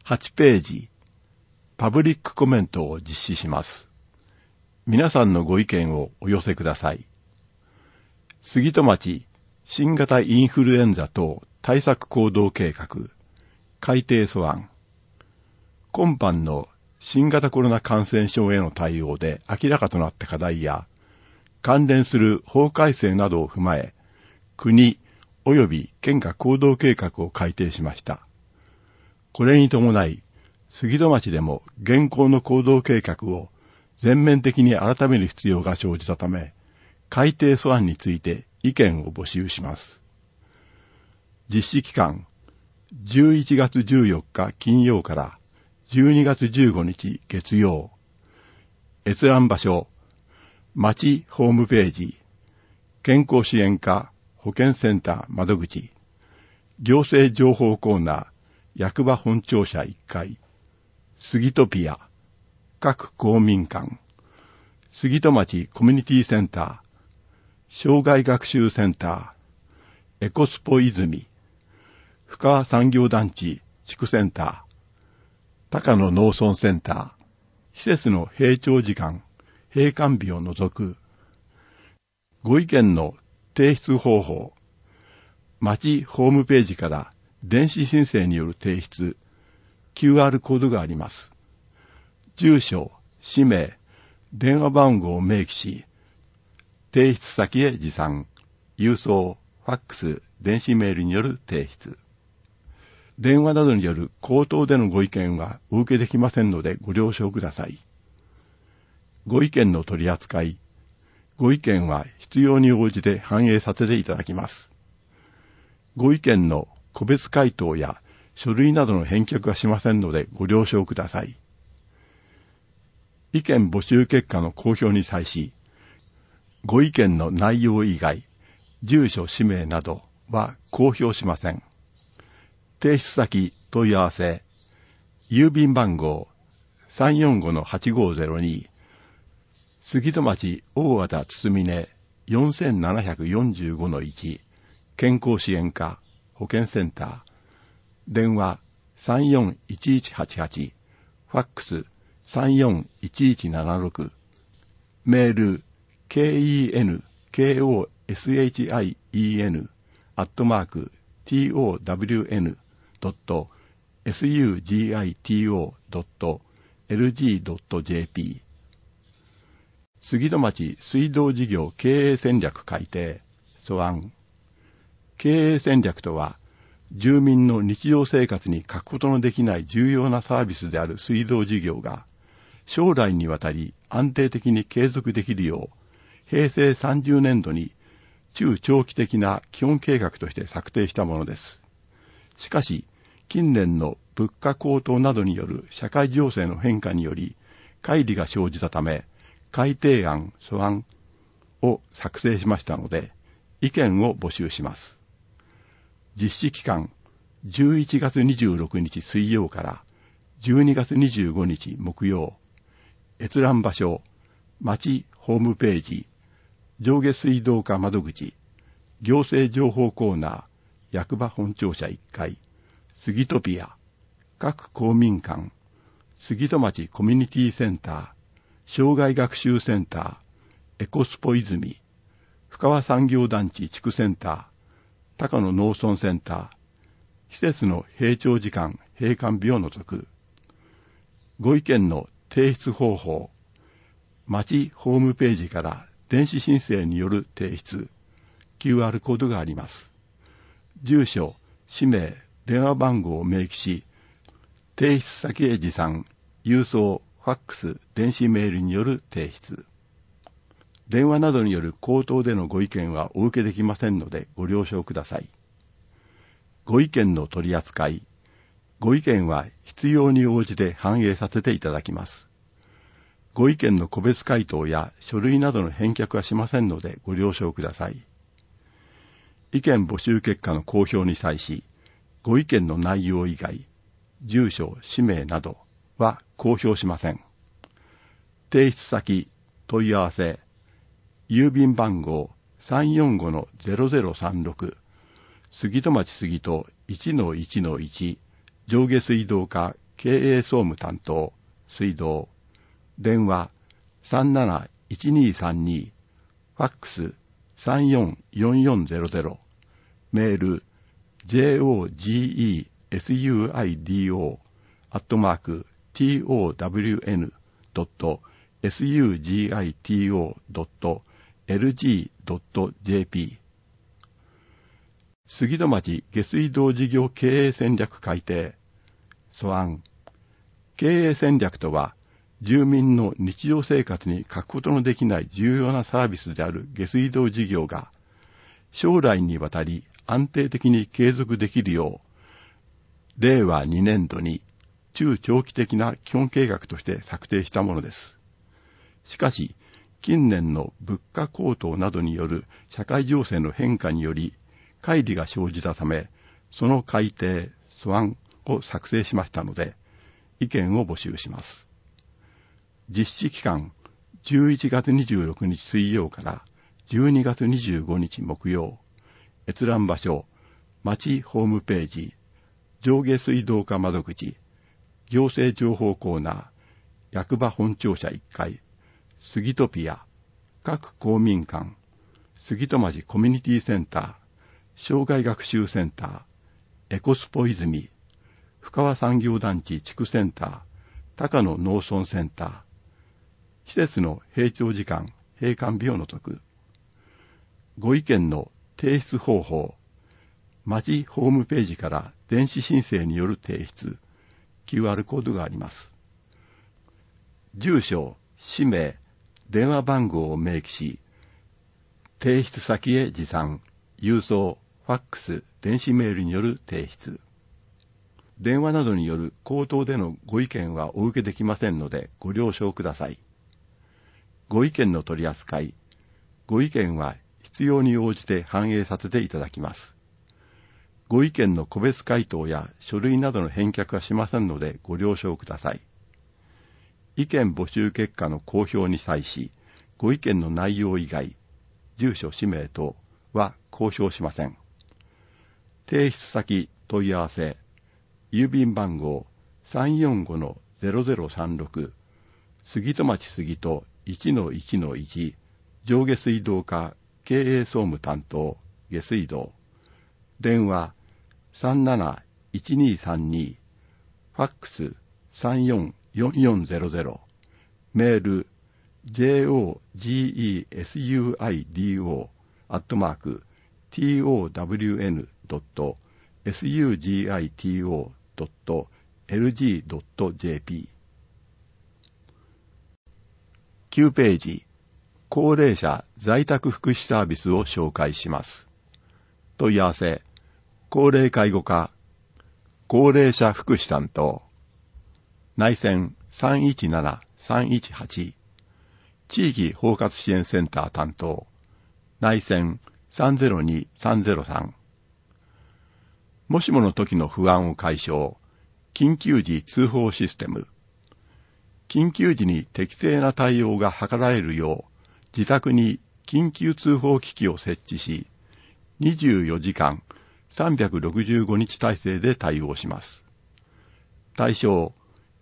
8ページ、パブリックコメントを実施します。皆さんのご意見をお寄せください。杉戸町新型インフルエンザ等対策行動計画改定素案。今般の新型コロナ感染症への対応で明らかとなった課題や関連する法改正などを踏まえ、国及び県が行動計画を改定しました。これに伴い、杉戸町でも現行の行動計画を全面的に改める必要が生じたため、改定素案について意見を募集します。実施期間、11月14日金曜から12月15日月曜。閲覧場所、町ホームページ、健康支援課保健センター窓口、行政情報コーナー、役場本庁舎1階、杉戸ピア、各公民館、杉戸町コミュニティセンター、障害学習センター、エコスポ泉、深川産業団地地区センター、高野農村センター、施設の閉庁時間、閉館日を除く、ご意見の提出方法、町ホームページから電子申請による提出、QR コードがあります。住所、氏名、電話番号を明記し、提出先へ持参、郵送、ファックス、電子メールによる提出。電話などによる口頭でのご意見はお受けできませんのでご了承ください。ご意見の取り扱い、ご意見は必要に応じて反映させていただきます。ご意見の個別回答や書類などの返却はしませんのでご了承ください。意見募集結果の公表に際し、ご意見の内容以外、住所、氏名などは公表しません。提出先、問い合わせ、郵便番号 345-8502、杉戸町大和田堤根 4745-1、健康支援課保健センター、電話 341188、ファックス 341176、メール kenkoshin@town.sugito.lg.jp。 杉戸町水道事業経営戦略改定素案。経営戦略とは、住民の日常生活に欠くことのできない重要なサービスである水道事業が、将来にわたり安定的に継続できるよう、平成30年度に中長期的な基本計画として策定したものです。しかし、近年の物価高騰などによる社会情勢の変化により、乖離が生じたため、改定案、素案を作成しましたので、意見を募集します。実施期間、11月26日水曜から12月25日木曜。閲覧場所、町ホームページ、上下水道課窓口、行政情報コーナー、役場本庁舎1階、杉戸ピア、各公民館、杉戸町コミュニティセンター、障害学習センター、エコスポ泉、深川産業団地地区センター、高野農村センター、施設の閉庁時間、閉館日を除く。ご意見の提出方法、町ホームページから電子申請による提出、QR コードがあります。住所、氏名、電話番号を明記し、提出先へ持参、郵送、ファックス、電子メールによる提出。電話などによる口頭でのご意見はお受けできませんのでご了承ください。ご意見の取り扱い、ご意見は必要に応じて反映させていただきます。ご意見の個別回答や書類などの返却はしませんのでご了承ください。意見募集結果の公表に際し、ご意見の内容以外、住所、氏名などは公表しません。提出先、問い合わせ、郵便番号 345-0036、杉戸町杉戸 1-1-1、上下水道課経営総務担当、水道、電話371232、ファックス344400、メール jogeson@town.sugito.lg.jp 杉戸町下水道事業経営戦略改定。素案。経営戦略とは、住民の日常生活に欠くことのできない重要なサービスである下水道事業が、将来にわたり安定的に継続できるよう、令和2年度に中長期的な基本計画として策定したものです。しかし、近年の物価高騰などによる社会情勢の変化により、乖離が生じたため、その改定、素案を作成しましたので、意見を募集します。実施期間、11月26日水曜から12月25日木曜。閲覧場所、町ホームページ、上下水道課窓口、行政情報コーナー、役場本庁舎1階、杉戸ピア、各公民館、杉戸町コミュニティセンター、障害学習センター、エコスポ泉、深川産業団地地区センター、高野農村センター、施設の閉庁時間、閉館日を除く。ご意見の提出方法、町ホームページから電子申請による提出、QR コードがあります。住所、氏名、電話番号を明記し、提出先へ持参、郵送、ファックス、電子メールによる提出。電話などによる口頭でのご意見はお受けできませんのでご了承ください。ご意見の取り扱い、ご意見は必要に応じて反映させていただきます。ご意見の個別回答や書類などの返却はしませんのでご了承ください。意見募集結果の公表に際し、ご意見の内容以外、住所氏名等は公表しません。提出先問い合わせ、郵便番号 345-0036 杉戸町杉戸 1-1-1 上下水道課経営総務担当下水道、電話371232、ファックス344400、メール jogeson@town.sugito.lg.jp 9ページ、高齢者在宅福祉サービスを紹介します。問い合わせ、高齢介護課、高齢者福祉担当、内線317-318、地域包括支援センター担当、内線302-303。もしもの時の不安を解消、緊急時通報システム。緊急時に適正な対応が図られるよう、自宅に緊急通報機器を設置し、24時間365日体制で対応します。対象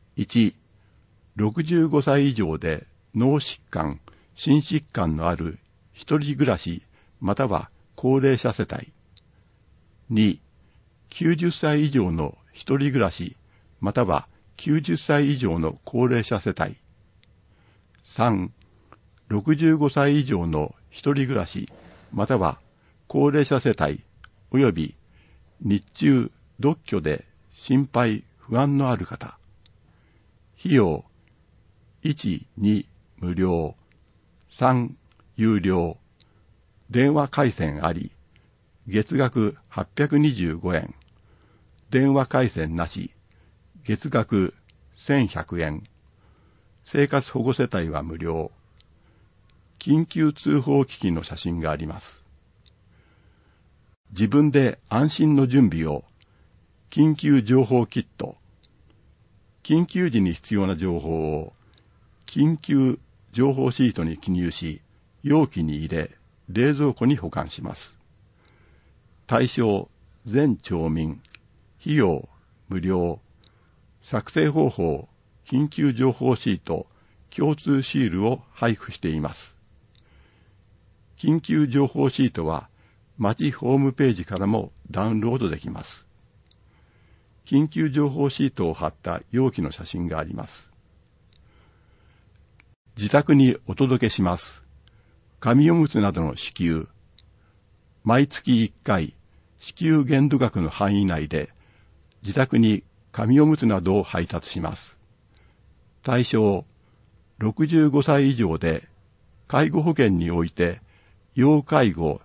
1、65歳以上で脳疾患、心疾患のある一人暮らしまたは高齢者世帯。2、90歳以上の一人暮らしまたは90歳以上の高齢者世帯。3、65歳以上の一人暮らしまたは高齢者世帯及び日中独居で心配不安のある方。費用1、2無料、3有料、電話回線あり、月額825円、電話回線なし、月額1100円、生活保護世帯は無料、緊急通報機器の写真があります。自分で安心の準備を、緊急情報キット、緊急時に必要な情報を、緊急情報シートに記入し、容器に入れ、冷蔵庫に保管します。対象、全町民、費用、無料、 作成方法、緊急情報シート、共通シールを配布しています。緊急情報シートは町ホームページからもダウンロードできます。緊急情報シートを貼った容器の写真があります。自宅にお届けします。紙おむつなどの支給。毎月1回、支給限度額の範囲内で自宅に紙おむつなどを配達します。対象、65歳以上で介護保険において要介護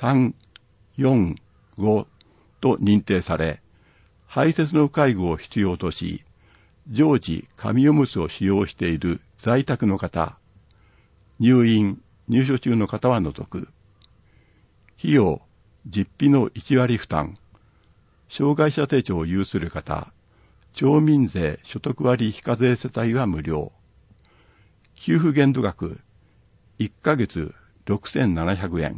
3、4、5と認定され、排泄の介護を必要とし、常時紙おむつを使用している在宅の方、入院・入所中の方は除く。費用、実費の1割負担。障害者手帳を有する方、町民税所得割非課税世帯は無料。給付限度額、1ヶ月6700円。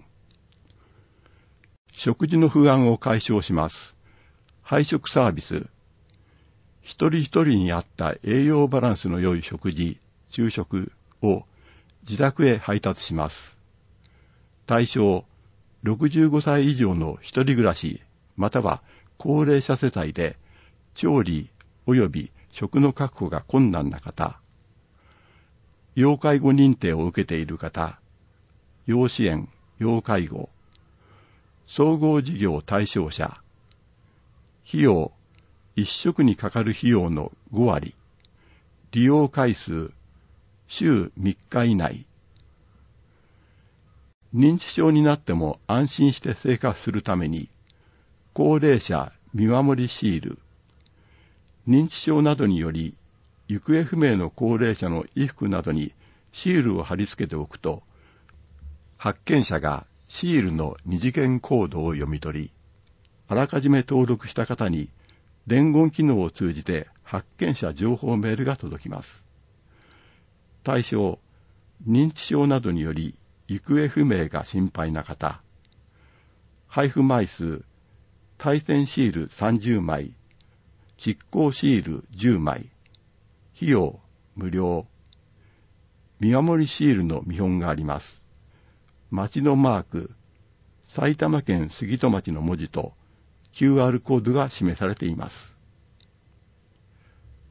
食事の不安を解消します。配食サービス。一人一人に合った栄養バランスの良い食事、昼食を自宅へ配達します。対象、65歳以上の一人暮らし、または高齢者世帯で、調理及び食の確保が困難な方、要介護認定を受けている方、要支援、要介護、総合事業対象者、費用、一食にかかる費用の5割、利用回数、週3日以内。認知症になっても安心して生活するために、高齢者見守りシール、認知症などにより行方不明の高齢者の衣服などにシールを貼り付けておくと、発見者がシールの二次元コードを読み取り、あらかじめ登録した方に伝言機能を通じて発見者情報メールが届きます。対象、認知症などにより行方不明が心配な方、配布枚数、対戦シール30枚、実行シール10枚、費用無料、見守りシールの見本があります。町のマーク、埼玉県杉戸町の文字と QR コードが示されています。